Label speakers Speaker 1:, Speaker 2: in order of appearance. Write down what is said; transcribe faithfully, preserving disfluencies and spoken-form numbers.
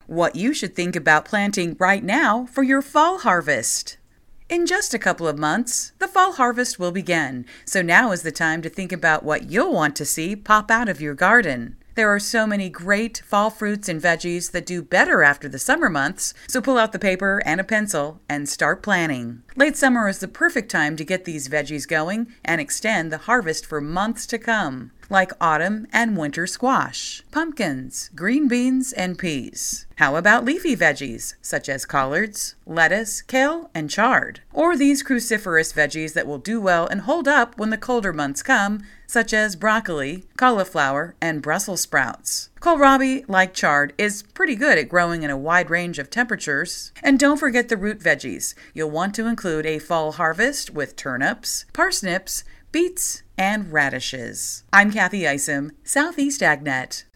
Speaker 1: What you should think about planting right now for your fall harvest. In just a couple of months, the fall harvest will begin, so now is the time to think about what you'll want to see pop out of your garden. There are so many great fall fruits and veggies that do better after the summer months, so pull out the paper and a pencil and start planning. Late summer is the perfect time to get these veggies going and extend the harvest for months to come, like autumn and winter squash, pumpkins, green beans, and peas. How about leafy veggies, such as collards, lettuce, kale, and chard? Or these cruciferous veggies that will do well and hold up when the colder months come, such as broccoli, cauliflower, and Brussels sprouts. Kohlrabi, like chard, is pretty good at growing in a wide range of temperatures. And don't forget the root veggies. You'll want to include a fall harvest with turnips, parsnips, beets, and radishes. I'm Kathy Isom, Southeast AgNet.